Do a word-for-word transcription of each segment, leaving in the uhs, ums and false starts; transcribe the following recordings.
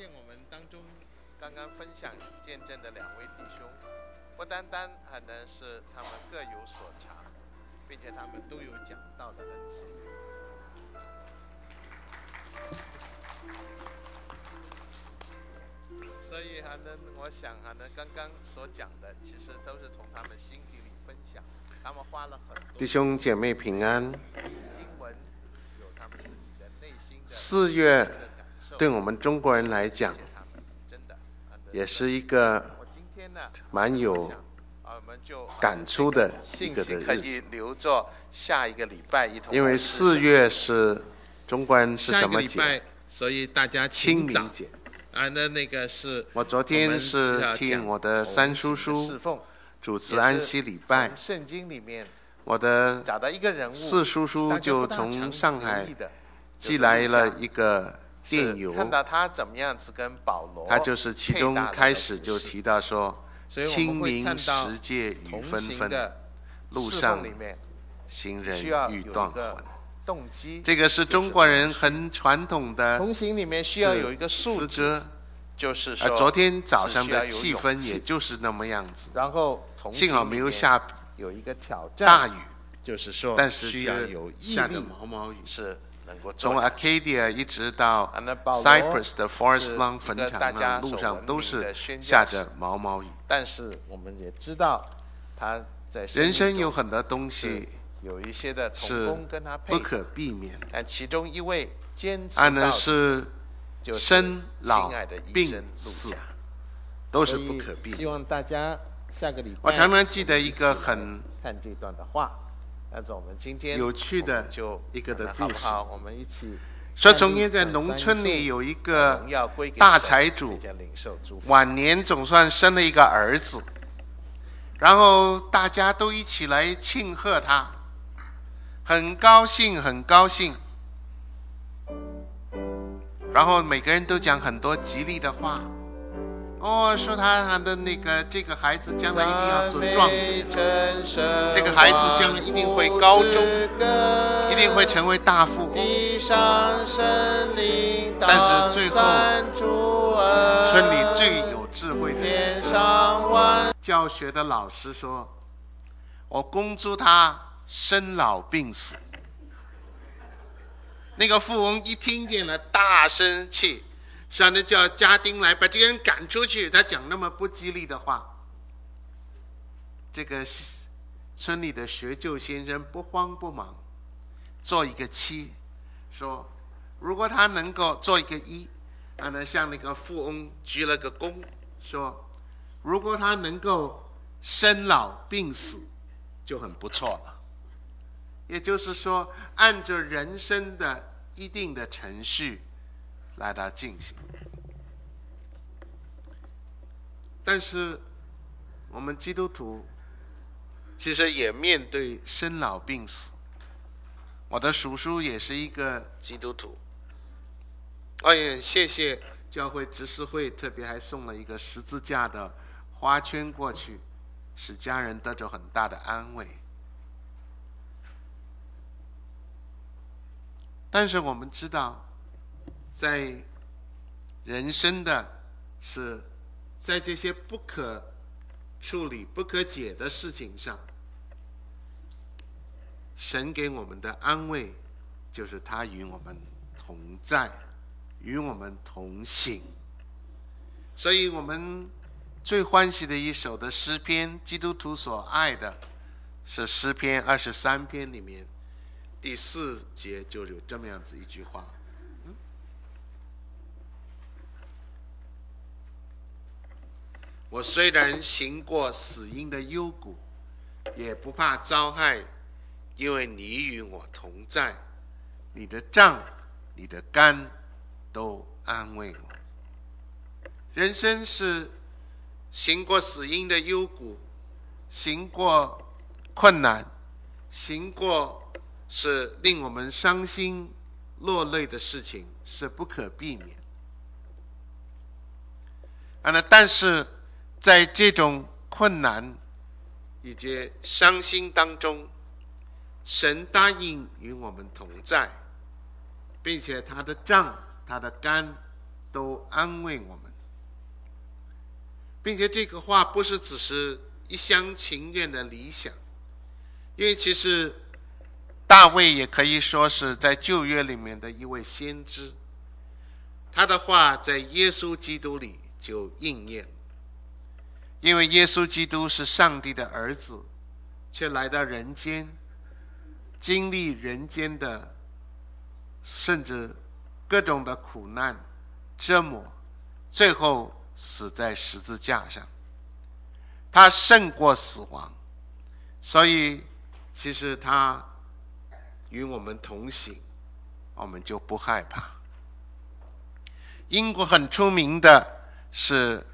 天我们当中刚刚分享见证的两位弟兄，不单单可能是他们各有所长，并且他们都有讲道的恩赐。所以还能，我想还能刚刚所讲的，其实都是从他们心底里分享。他们花了很多弟兄姐妹平安。 经文有他们自己的内心的四月感受， 对我们中国人来讲， 他们真的也是一个我今天呢蛮有啊，我们就感触的一信个息可以的日子。 留作下一个礼拜一同。 因为四月是中国人是下一什么节？ 个礼拜，所以大家清请早明节。 啊，那那个是我昨天是听我的三叔叔侍奉主持安息礼拜， 从圣经里面我的找到一个人物， 四叔叔就从上海寄来了一个电邮， 看到他怎么样子跟保罗， 他就是其中开始就提到说，清明时节雨纷纷，路上行人欲断魂。 动机， 这个是中国人很传统的同行里面需要有一个素质，就是说， 而昨天早上的气氛也就是那么样子。 然后幸好没有下有一个挑战大雨， 就是说， 但是需要有毅下着力， 毛毛雨， 是能够从 Arcadia 一直到 Cyprus 的 Forest Lawn 坟场那路上都是下着毛毛雨。 但是我们也知道，他在人生有很多东西有一些的同是工跟他配不可避免的， 但其中一位坚持按呢到底是就是生老亲爱的医病生死路加都是不可避免。 希望大家下个礼拜我常常记得一个很看这段的话，但是我们今天有趣的就一个的故事， 好不好？我们一起说从前在农村里有一个荣耀归给大神财主， 并且领受祝福。 晚年总算生了一个儿子，然后大家都一起来庆贺他，很高兴很高兴，然后每个人都讲很多吉利的话。哦，说他的那个这个孩子将来一定要做状元，这个孩子将来一定会高中，一定会成为大富翁。但是最后，村里最有智慧的人教学的老师说：“我恭祝他生老病死。”那个富翁一听见了，大生气。让人叫家丁来把这个人赶出去，他讲那么不吉利的话。这个村里的学究先生不慌不忙，做一个七，说如果他能够做一个一，然后呢向那个富翁鞠了个躬，说如果他能够生老病死就很不错了。也就是说，按照人生的一定的程序来到进行。但是我们基督徒其实也面对生老病死。我的叔叔也是一个基督徒，我也谢谢教会执事会特别还送了一个十字架的花圈过去，使家人得着很大的安慰。但是我们知道，在人生的是在这些不可处理不可解的事情上，神给我们的安慰就是他与我们同在，与我们同行。所以我们最欢喜的一首的诗篇，基督徒所爱的是诗篇二十三篇里面第四节就有这么样子一句话：我虽然行过死荫的幽谷，也不怕遭害，因为你与我同在，你的杖你的竿都安慰我。人生是行过死荫的幽谷，行过困难，行过是令我们伤心落泪的事情，是不可避免。啊，那但是在这种困难以及伤心当中，神答应与我们同在，并且他的杖他的竿都安慰我们，并且这个话不是只是一厢情愿的理想，因为其实大卫也可以说是在旧约里面的一位先知，他的话在耶稣基督里就应验，因为耶稣基督是上帝的儿子，却来到人间，经历人间的甚至各种的苦难折磨，最后死在十字架上，他胜过死亡，所以其实他与我们同行，我们就不害怕。英国很出名的是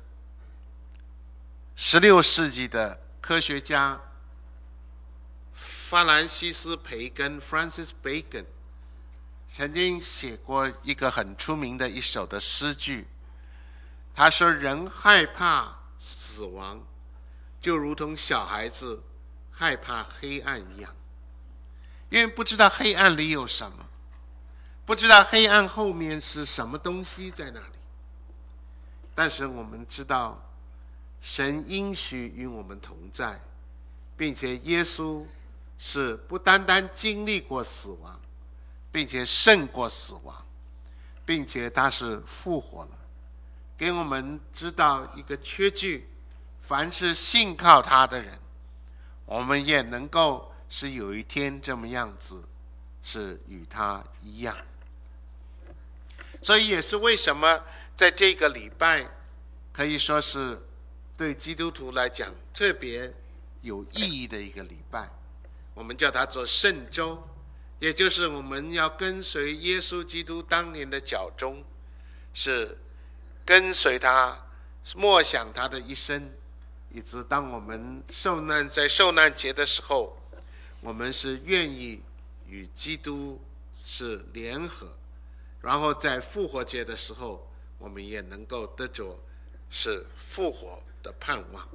十六世纪的科学家法兰西斯培根 Francis Bacon 曾经写过一个很出名的一首的诗句，他说人害怕死亡就如同小孩子害怕黑暗一样，因为不知道黑暗里有什么，不知道黑暗后面是什么东西在那里。但是我们知道神应许与我们同在，并且耶稣是不单单经历过死亡，并且胜过死亡，并且他是复活了，给我们知道一个确据，凡是信靠他的人，我们也能够是有一天这么样子，是与他一样。所以也是为什么在这个礼拜可以说是对基督徒来讲特别有意义的一个礼拜，我们叫它做圣周，也就是我们要跟随耶稣基督当年的脚踪，是跟随他，默想他的一生，以致当我们受难，在受难节的时候，我们是愿意与基督是联合，然后在复活节的时候，我们也能够得着是复活的盼望。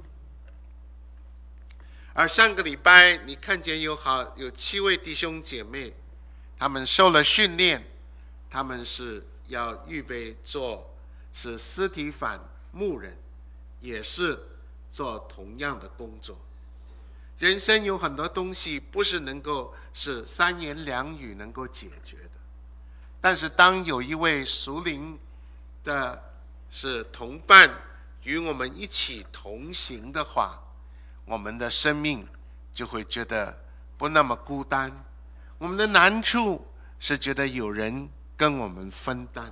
而上个礼拜你看见有好有七位弟兄姐妹，他们受了训练，他们是要预备做是司提反牧人，也是做同样的工作。人生有很多东西不是能够是三言两语能够解决的，但是当有一位属灵的是同伴与我们一起同行的话，我们的生命就会觉得不那么孤单，我们的难处是觉得有人跟我们分担。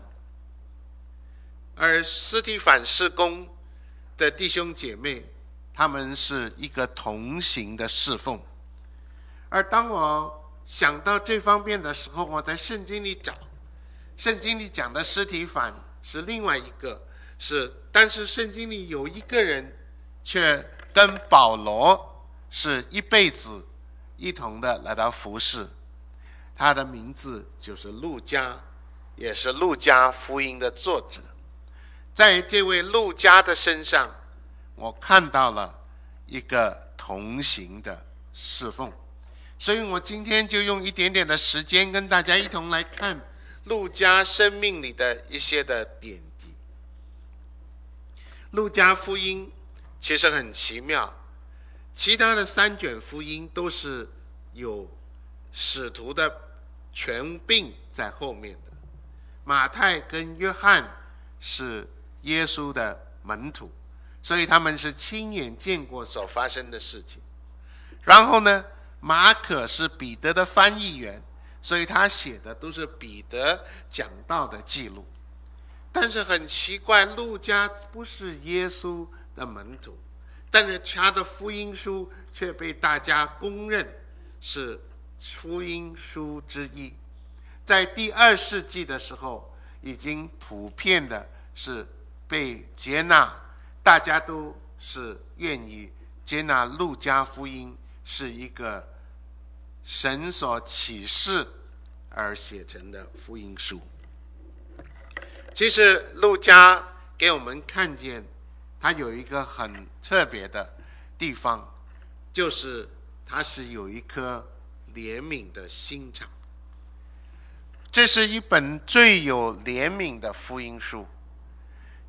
而司提反事工的弟兄姐妹，他们是一个同行的侍奉。而当我想到这方面的时候，我在圣经里找，圣经里讲的司提反是另外一个，是但是圣经里有一个人却跟保罗是一辈子一同的来到服侍，他的名字就是路加，也是路加福音的作者。在这位路加的身上，我看到了一个同行的侍奉，所以我今天就用一点点的时间跟大家一同来看路加生命里的一些的点滴。路加福音其实很奇妙，其他的三卷福音都是有使徒的权柄在后面的，马太跟约翰是耶稣的门徒，所以他们是亲眼见过所发生的事情。然后呢，马可是彼得的翻译员，所以他写的都是彼得讲道的记录。但是很奇怪，路加不是耶稣的门徒，但是他的福音书却被大家公认是福音书之一。在第二世纪的时候，已经普遍的是被接纳，大家都是愿意接纳路加福音是一个神所启示而写成的福音书。其实路加给我们看见他有一个很特别的地方，就是他是有一颗怜悯的心肠。这是一本最有怜悯的福音书，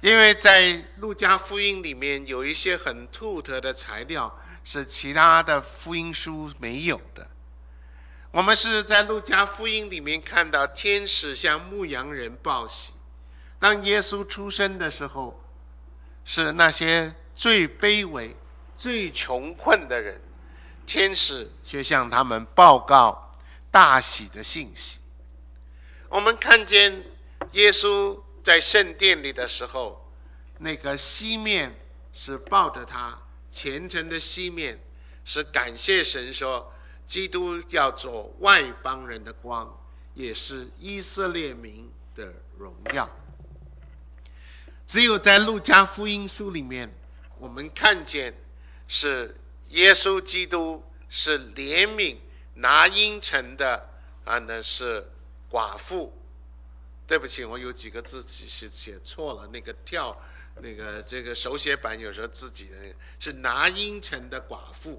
因为在路加福音里面有一些很独特的材料是其他的福音书没有的。我们是在路加福音里面看到天使向牧羊人报喜，当耶稣出生的时候，是那些最卑微最穷困的人，天使却向他们报告大喜的信息。我们看见耶稣在圣殿里的时候，那个西面是抱着他，虔诚的西面是感谢神说基督要做外邦人的光，也是以色列民的荣耀。只有在路加福音书里面，我们看见是耶稣基督是怜悯拿因城的啊，那是寡妇。对不起，我有几个字是写错了，那个跳那个这个手写版有时候自己的是拿因城的寡妇。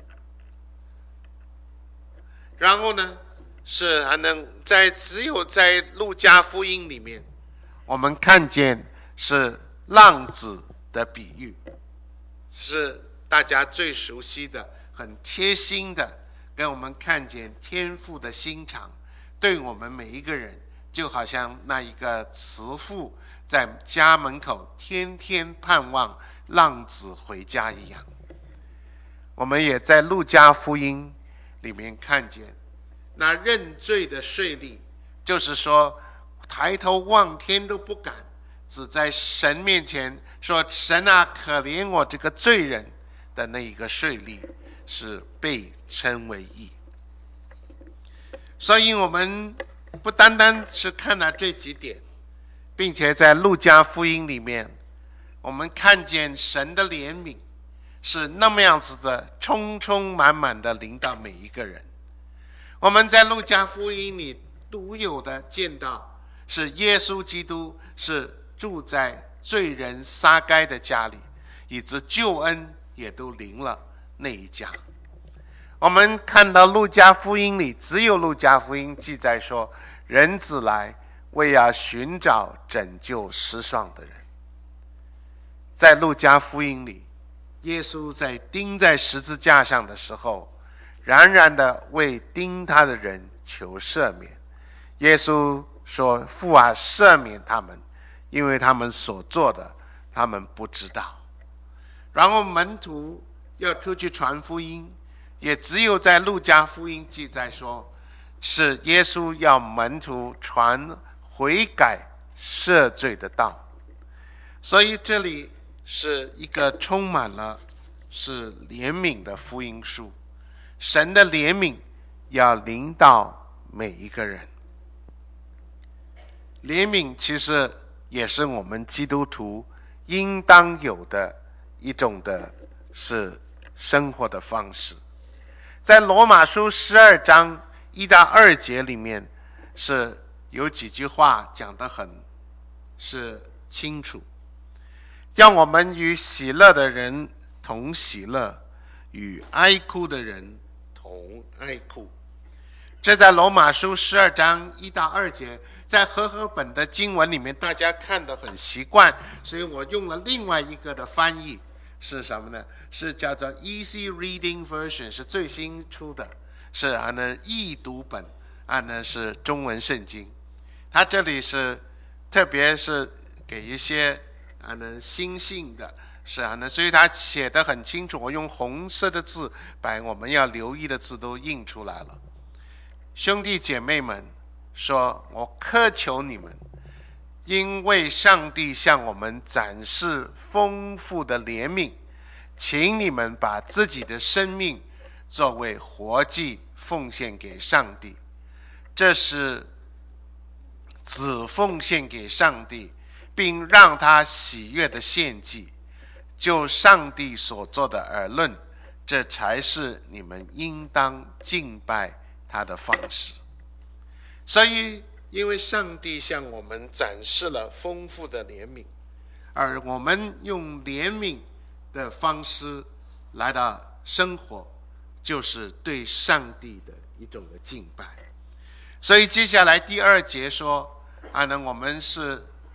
然后呢，是还能在只有在路加福音里面，我们看见是浪子的比喻，是大家最熟悉的，很贴心的给我们看见天父的心肠，对我们每一个人，就好像那一个慈父在家门口天天盼望浪子回家一样。我们也在路加福音里面看见那认罪的税吏，就是说抬头望天都不敢，只在神面前说神啊，可怜我这个罪人的那一个税吏，是被称为义。所以我们不单单是看了这几点，并且在路加福音里面，我们看见神的怜悯是那么样子的充充满满的临到每一个人。我们在路加福音里独有的见到，是耶稣基督是住在罪人撒该的家里，以致救恩也都临了那一家。我们看到路加福音里，只有路加福音记载说，人子来为要寻找拯救失丧的人。在路加福音里，耶稣在钉在十字架上的时候，然然的为钉他的人求赦免。耶稣说，父啊，赦免他们，因为他们所做的他们不知道。然后门徒要出去传福音，也只有在路加福音记载说，是耶稣要门徒传悔改赦罪的道。所以这里是一个充满了是怜悯的福音书，神的怜悯要临到每一个人。怜悯其实也是我们基督徒应当有的一种的是生活的方式。在罗马书十二章一到二节里面，是有几句话讲得很是清楚，让我们与喜乐的人同喜乐，与哀哭的人同哀哭。这在罗马书十二章一到二节，在和合本的经文里面大家看得很习惯，所以我用了另外一个的翻译，是什么呢？是叫做 Easy Reading Version， 是最新出的，是啊呢易读本啊呢是中文圣经。它这里是特别是给一些啊呢新信的，是啊呢，所以它写得很清楚，我用红色的字把我们要留意的字都印出来了。兄弟姐妹们说，我恳求你们，因为上帝向我们展示丰富的怜悯，请你们把自己的生命作为活祭奉献给上帝，这是只奉献给上帝并让他喜悦的献祭，就上帝所做的而论，这才是你们应当敬拜他的方式。所以因为上帝向我们展示了丰富的怜悯，而我们用怜悯的方式来到生活，就是对上帝的一种的敬拜。所以接下来第二节说啊呢，我们是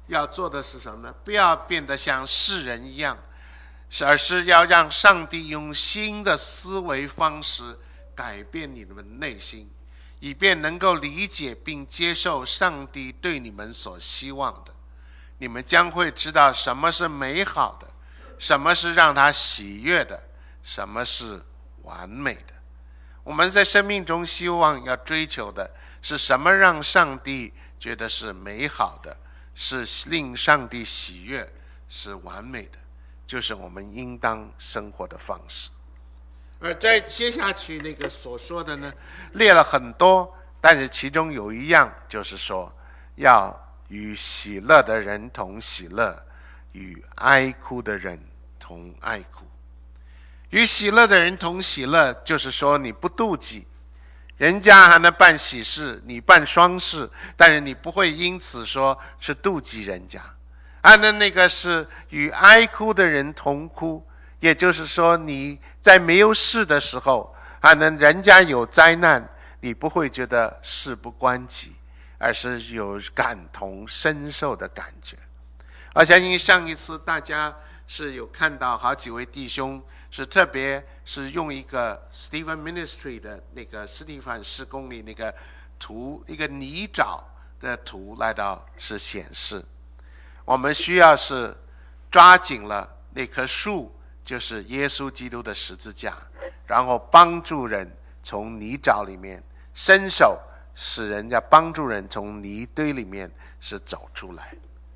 要做的是什么呢？不要变得像世人一样，而是要让上帝用新的思维方式改变你们内心，以便能够理解并接受上帝对你们所希望的。你们将会知道什么是美好的，什么是让他喜悦的，什么是完美的。我们在生命中希望要追求的是什么让上帝觉得是美好的，是令上帝喜悦，是完美的，就是我们应当生活的方式。而在接下去那个所说的呢，列了很多，但是其中有一样就是说，要与喜乐的人同喜乐，与哀哭的人同哀哭。与喜乐的人同喜乐，就是说你不妒忌，人家还能办喜事，你办丧事，但是你不会因此说是妒忌人家。啊，那那个是与哀哭的人同哭，也就是说你在没有事的时候，啊，那人家有灾难，你不会觉得事不关己，而是有感同身受的感觉。我相信上一次大家是有看到好几位弟兄是特别是用一个 Stephen Ministry 的那个斯蒂凡事工里那个图，一个泥沼的图来到是显示，我们需要是抓紧了那棵树，就是耶稣基督的十字架，然后帮助人从泥沼里面伸手，使人家帮助人从泥堆里面是走出来。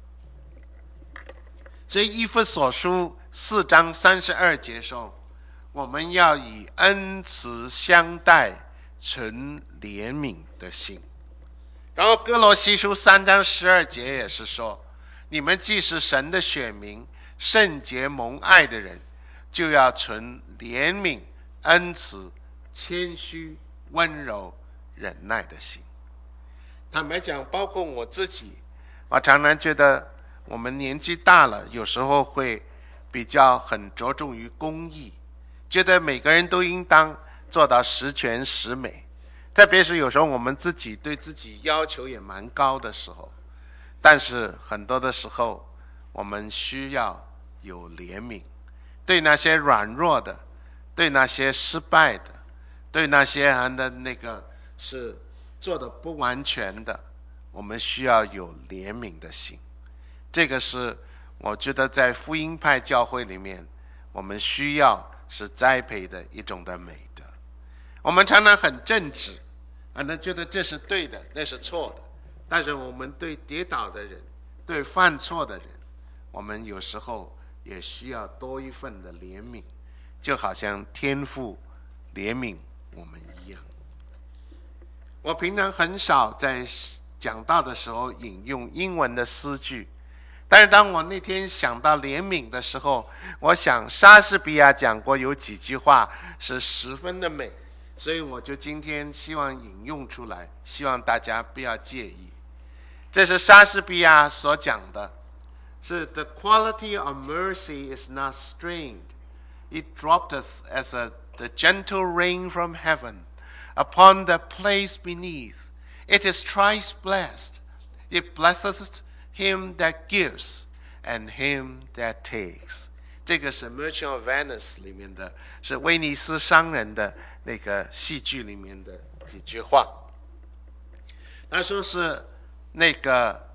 所以以弗所书四章三十二节说，我们要以恩慈相待，存怜悯的心。然后哥罗西书三章十二节也是说，你们既是神的选民，圣洁蒙爱的人，就要存怜悯、恩慈、谦虚、温柔、忍耐的心。坦白讲，包括我自己，我常常觉得我们年纪大了，有时候会比较很着重于公义，觉得每个人都应当做到十全十美，特别是有时候我们自己对自己要求也蛮高的时候，但是很多的时候我们需要有怜悯，对那些软弱的，对那些失败的，对那些人的那个是做的不完全的，我们需要有怜悯的心。这个是我觉得在福音派教会里面我们需要是栽培的一种的美德。我们常常很正直啊，那觉得这是对的，那是错的，但是我们对跌倒的人，对犯错的人，我们有时候也需要多一份的怜悯，就好像天父怜悯我们一样。我平常很少在讲道的时候引用英文的诗句，但是当我那天想到怜悯的时候，我想莎士比亚讲过有几句话是十分的美，所以我就今天希望引用出来，希望大家不要介意。这是莎士比亚所讲的，是 The quality of mercy is not strained, it droppeth as a, the gentle rain from heaven upon the place beneath. It is thrice blessed, it blesseth him that gives and him that takes. 这个是 Merchant of Venice 里面的，是威尼斯商人的那个戏剧里面的几句话。他说是那个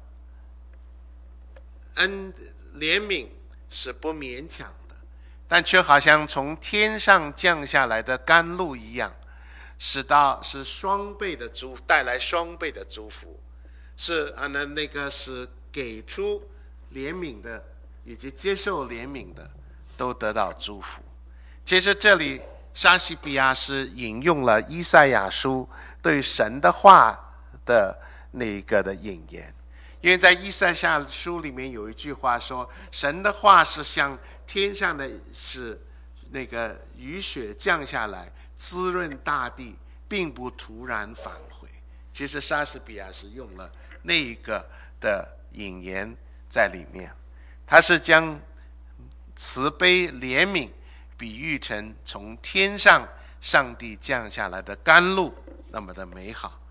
恩怜悯是不勉强的，但却好像从天上降下来的甘露一样，使到是双倍的祝，带来双倍的祝福，是啊，那那个是给出怜悯的以及接受怜悯的都得到祝福。其实这里莎士比亚是引用了以赛亚书对神的话的那个的引言，因为在以赛亚书里面有一句话说，神的话是像天上的是那个雨雪降下来，滋润大地，并不突然返回。其实莎士比亚是用了那一个的引言在里面，他是将慈悲怜悯比喻成从天上上帝降下来的甘露，那么的美好，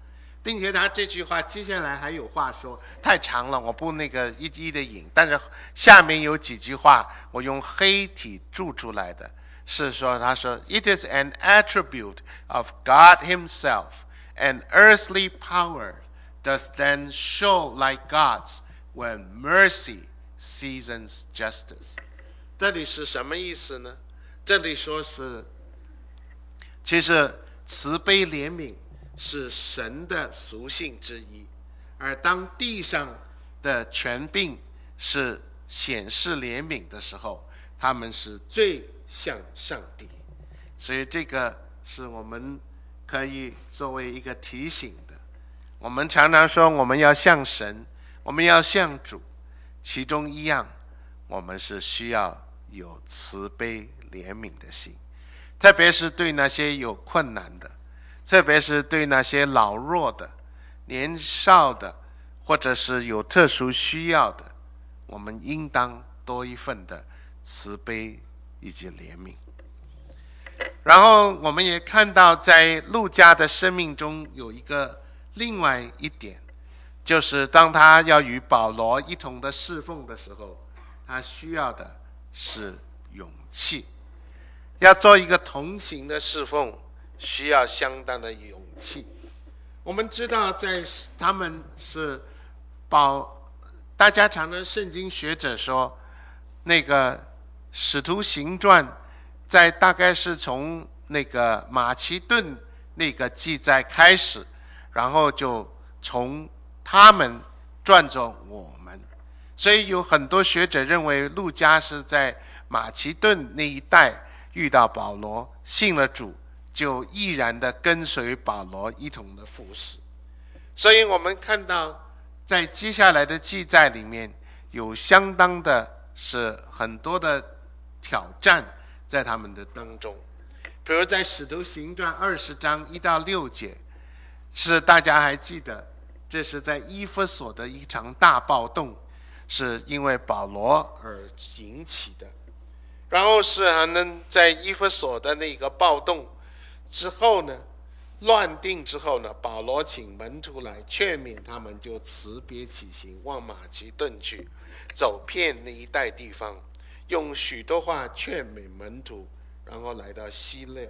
并且他这句话接下来还有话说，太长了，我不那个一一的引，但是下面有几句话我用黑体注出来的，是说他说 It is an attribute of God himself, an earthly power does then show like God's when mercy seasons justice。 这里是什么意思呢？这里说是其实慈悲怜悯是神的属性之一，而当地上的权柄是显示怜悯的时候，他们是最像上帝。所以这个是我们可以作为一个提醒的。我们常常说我们要像神，我们要像主，其中一样我们是需要有慈悲怜悯的心，特别是对那些有困难的，特别是对那些老弱的、年少的，或者是有特殊需要的，我们应当多一份的慈悲以及怜悯。然后我们也看到在路加的生命中有一个另外一点，就是当他要与保罗一同的侍奉的时候，他需要的是勇气。要做一个同行的侍奉，需要相当的勇气。我们知道在他们是保，大家常常圣经学者说，那个使徒行传在大概是从那个马其顿那个记载开始，然后就从他们转着我们，所以有很多学者认为路加是在马其顿那一带遇到保罗，信了主，就毅然的跟随保罗一同的服侍。所以我们看到在接下来的记载里面，有相当的是很多的挑战在他们的当中。比如在使徒行传二十章一到六节，是大家还记得，这是在以弗所的一场大暴动，是因为保罗而引起的。然后是还能在以弗所的那个暴动之后呢，乱定之后呢，保罗请门徒来劝勉他们，就辞别起行，往马其顿去，走遍那一带地方，用许多话劝勉门徒，然后来到希腊。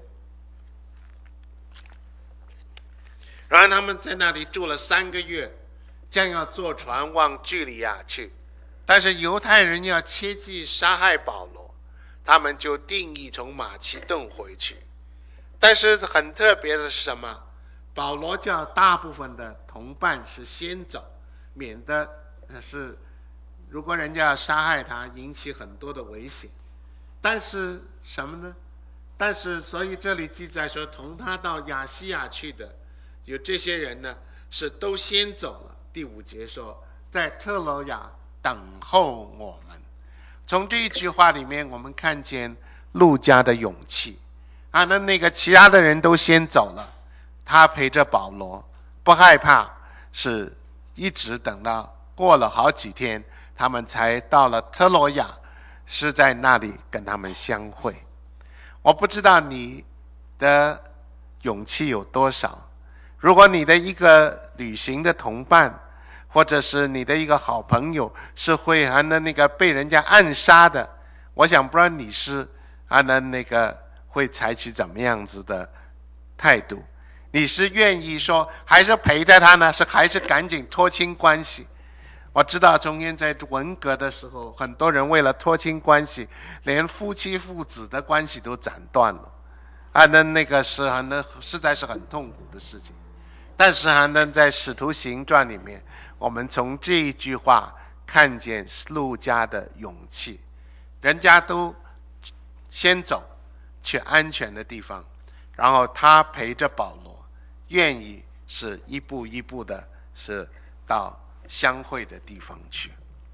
然后他们在那里住了三个月，将要坐船往叙利亚去，但是犹太人要切计杀害保罗，他们就定义从马其顿回去。但是很特别的是什么？保罗叫大部分的同伴是先走，免得是如果人家要杀害他，引起很多的危险。但是什么呢？但是所以这里记载说，同他到亚细亚去的有这些人呢，是都先走了。第五节说，在特罗亚等候我们。从这一句话里面，我们看见路加的勇气啊，那那个其他的人都先走了，他陪着保罗，不害怕，是一直等到过了好几天，他们才到了特罗亚，是在那里跟他们相会。我不知道你的勇气有多少，如果你的一个旅行的同伴，或者是你的一个好朋友是会还能那个被人家暗杀的，我想不知道你是还能那个会采取怎么样子的态度。你是愿意说还是陪着他呢，是还是赶紧脱清关系？我知道中间在文革的时候，很多人为了脱清关系，连夫妻父子的关系都斩断了，还能那个是还能实在是很痛苦的事情。但是还能在使徒行传里面，我们从这一句话看见路加的勇气。人家都先走去安全的地方，然后他陪着保罗，愿意是一步一步的是到相会的地方去。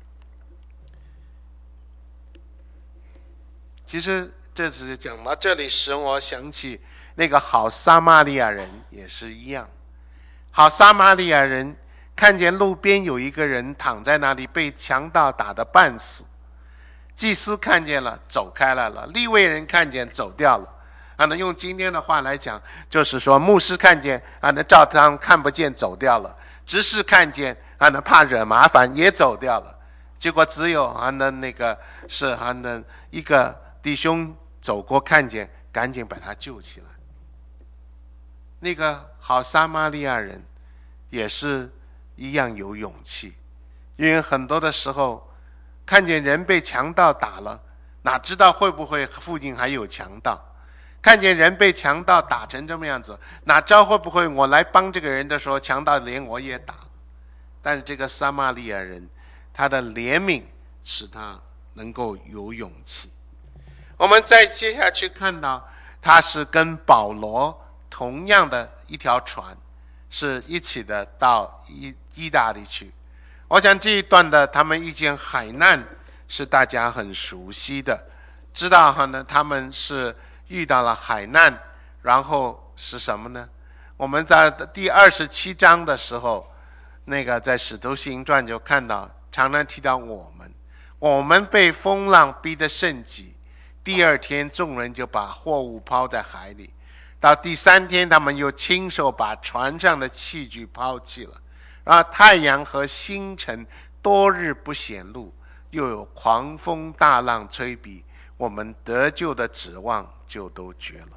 其实这次讲到这里使我想起那个好撒玛利亚人也是一样。好撒玛利亚人看见路边有一个人躺在那里被强盗打得半死，祭司看见了走开来了，利未人看见走掉了， 啊，那用今天的话来讲，就是说牧师看见啊，那照常看不见走掉了，执事看见啊，那怕惹麻烦也走掉了。结果只有啊，那那个是啊，那一个弟兄走过看见，赶紧把他救起来。那个好撒玛利亚人也是一样有勇气，因为很多的时候看见人被强盗打了，哪知道会不会附近还有强盗？看见人被强盗打成这么样子，哪知道会不会我来帮这个人的时候，强盗连我也打了？但是这个撒玛利亚人，他的怜悯使他能够有勇气。我们再接下去看到，他是跟保罗同样的一条船，是一起的到意意大利去。我想这一段的他们遇见海难是大家很熟悉的，知道哈呢，他们是遇到了海难，然后是什么呢？我们在第二十七章的时候，那个在使徒行传就看到，常常提到我们，我们被风浪逼得甚急，第二天众人就把货物抛在海里，到第三天他们又亲手把船上的器具抛弃了，然后太阳和星辰多日不显露，又有狂风大浪吹逼，我们得救的指望就都绝了。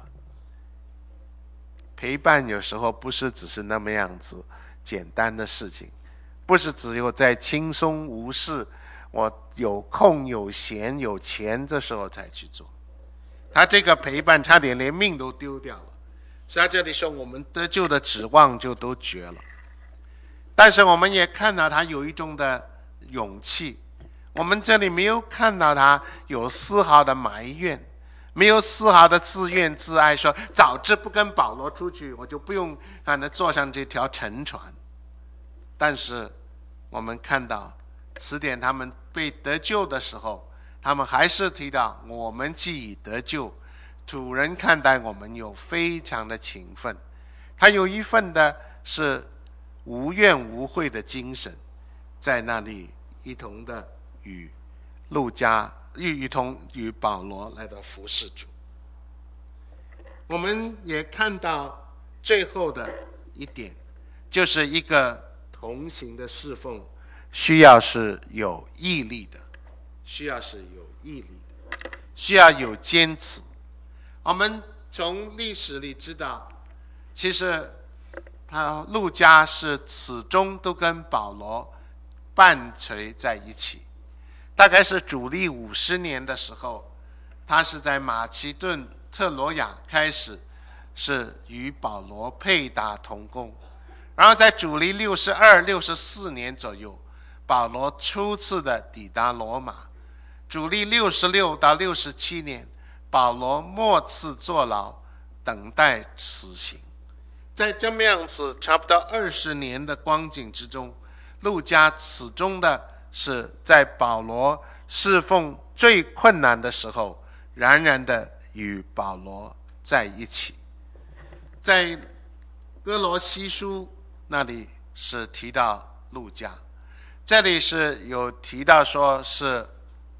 陪伴有时候不是只是那么样子简单的事情，不是只有在轻松无事，我有空有闲有钱这时候才去做。他这个陪伴差点连命都丢掉了，所以他这里说我们得救的指望就都绝了。但是我们也看到他有一种的勇气，我们这里没有看到他有丝毫的埋怨，没有丝毫的自怨自艾，说早知不跟保罗出去，我就不用让他坐上这条沉船。但是我们看到词典他们被得救的时候，他们还是提到我们既已得救，主人看待我们有非常的勤奋，他有一份的是无怨无悔的精神，在那里一同的与路加一同与保罗来到服侍主。我们也看到最后的一点，就是一个同行的侍奉需要是有毅力的，需要是有毅力的，需要有坚持。我们从历史里知道，其实他路加是始终都跟保罗伴随在一起。大概是主历五十年的时候，他是在马其顿特罗亚开始是与保罗配搭同工，然后在主历六十二、六十四年左右，保罗初次的抵达罗马。主历六十六到六十七年，保罗末次坐牢，等待死刑。在这么样子差不多二十年的光景之中，路加始终的是在保罗侍奉最困难的时候，然然的与保罗在一起。在哥罗西书那里是提到路加，这里是有提到说是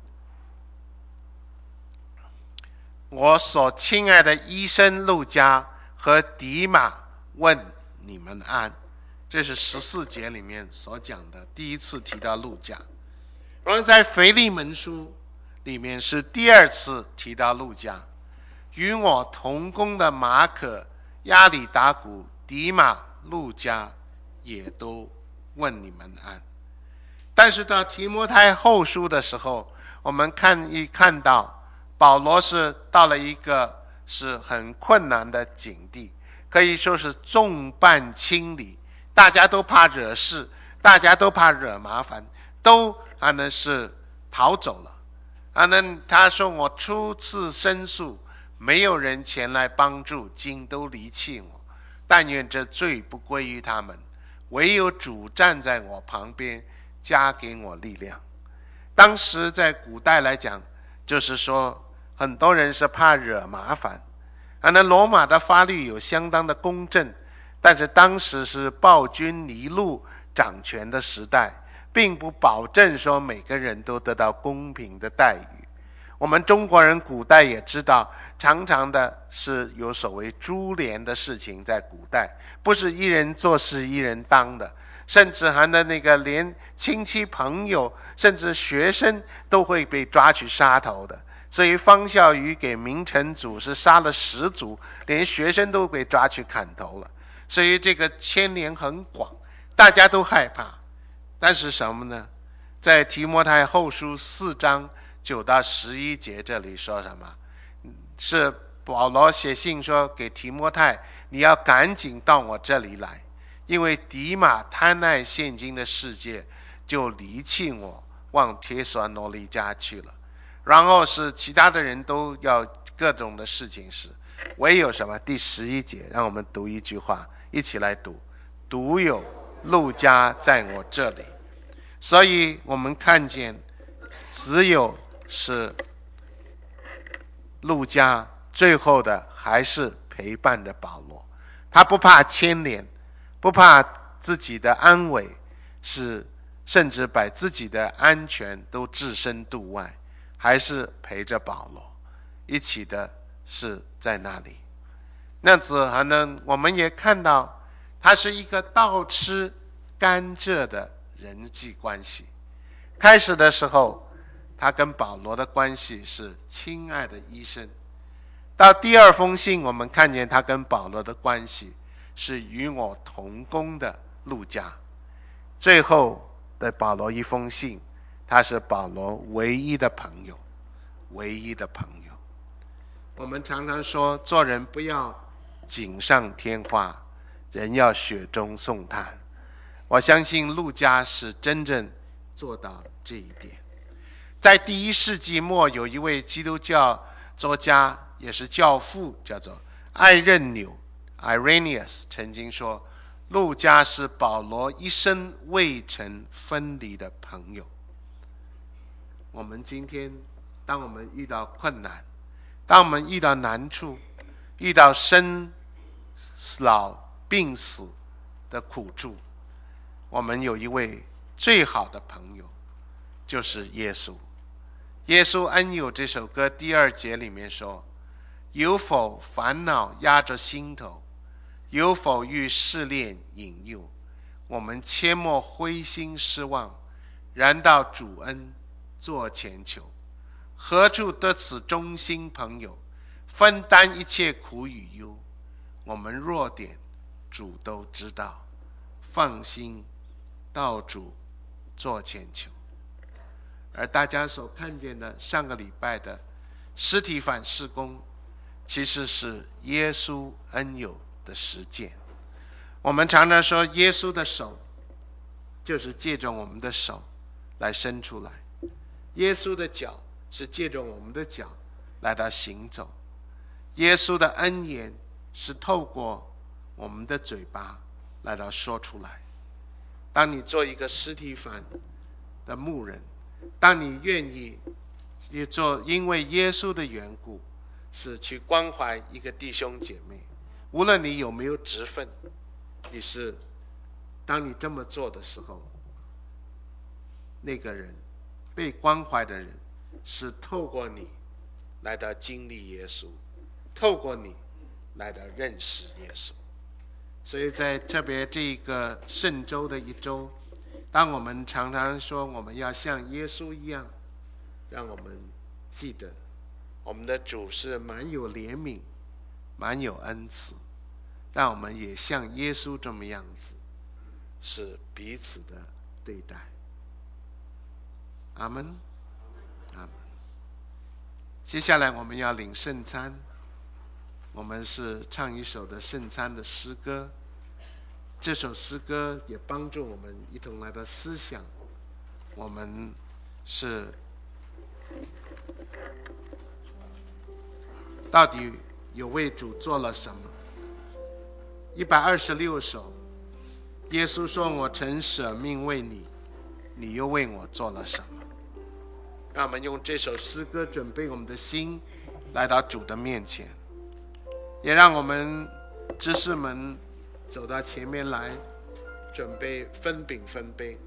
我所亲爱的医生路加和迪马问你们安，这是十四节里面所讲的第一次提到路加。然后在腓利门书里面是第二次提到路加，与我同工的马可、亚里达古、迪马、路加也都问你们安。但是到提摩太后书的时候，我们看一看到保罗是到了一个是很困难的境地，可以说是众叛亲离，大家都怕惹事，大家都怕惹麻烦，都啊呢是逃走了。啊呢他说我初次申诉，没有人前来帮助，竟都离弃我，但愿这罪不归于他们，唯有主站在我旁边，加给我力量。当时在古代来讲，就是说很多人是怕惹麻烦。啊，那罗马的法律有相当的公正，但是当时是暴君尼禄掌权的时代，并不保证说每个人都得到公平的待遇。 我们中国人古代也知道，常常的是有所谓株连的事情，在古代不是一人做事一人当的，甚至还的那个连亲戚朋友甚至学生都会被抓去杀头的。所以方孝孺给明成祖是杀了十族，连学生都被抓去砍头了。所以这个牵连很广，大家都害怕。但是什么呢？在提摩太后书四章九到十一节这里说什么？是保罗写信说给提摩太，你要赶紧到我这里来，因为迪马贪爱现今的世界，就离弃我，往帖撒罗尼迦去了。然后是其他的人都要各种的事情是，唯有什么？第十一节，让我们读一句话，一起来读：独有路加在我这里。所以我们看见，只有是路加，最后的还是陪伴着保罗。他不怕牵连，不怕自己的安危，是甚至把自己的安全都置身度外，还是陪着保罗一起的是在那里。那子还能我们也看到，他是一个倒吃甘蔗的人际关系。开始的时候，他跟保罗的关系是亲爱的医生，到第二封信我们看见他跟保罗的关系是与我同工的路加，最后的保罗一封信，他是保罗唯一的朋友，唯一的朋友。我们常常说，做人不要锦上添花，人要雪中送炭。我相信路加是真正做到这一点。在第一世纪末，有一位基督教作家，也是教父，叫做艾任纽 Irenaeus， 曾经说，路加是保罗一生未曾分离的朋友。我们今天当我们遇到困难，当我们遇到难处，遇到生老病死的苦处，我们有一位最好的朋友，就是耶稣。耶稣恩友这首歌第二节里面说，有否烦恼压着心头，有否遇试炼引诱，我们切莫灰心失望，然到主恩座前求。何处得此忠心朋友，分担一切苦与忧，我们弱点主都知道，放心到主座前求。而大家所看见的上个礼拜的实体反事工，其实是耶稣恩友的实践。我们常常说，耶稣的手就是借着我们的手来伸出来，耶稣的脚是借着我们的脚来到行走，耶稣的恩言是透过我们的嘴巴来到说出来。当你做一个实体反的牧人，当你愿意做因为耶稣的缘故是去关怀一个弟兄姐妹，无论你有没有职分，你是当你这么做的时候，那个人被关怀的人是透过你来到经历耶稣，透过你来到认识耶稣。所以在特别这个圣周的一周，当我们常常说我们要像耶稣一样，让我们记得我们的主是蛮有怜悯，蛮有恩慈，让我们也像耶稣这么样子，是彼此的对待。阿们，阿们。接下来我们要领圣餐，我们是唱一首的圣餐的诗歌。这首诗歌也帮助我们一同来到思想，我们是到底有为主做了什么。一百二十六首，耶稣说，我曾舍命为你，你又为我做了什么。让我们用这首诗歌准备我们的心来到主的面前，也让我们执事们走到前面来，准备分饼分杯。